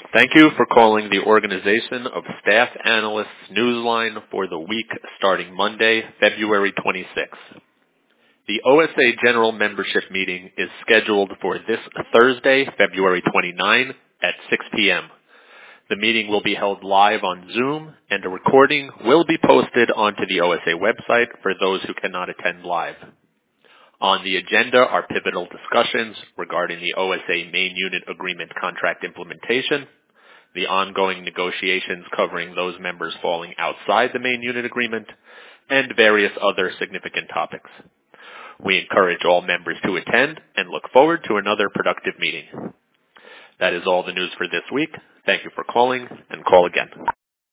Thank you for calling the Organization of Staff Analysts Newsline for the week starting Monday, February 26th. The OSA General Membership Meeting is scheduled for this Thursday, February 29 at 6 p.m. The meeting will be held live on Zoom, and a recording will be posted onto the OSA website for those who cannot attend live. On the agenda are pivotal discussions regarding the OSA Main Unit Agreement contract implementation, the ongoing negotiations covering those members falling outside the Main Unit Agreement, and various other significant topics. We encourage all members to attend and look forward to another productive meeting. That is all the news for this week. Thank you for calling, and call again.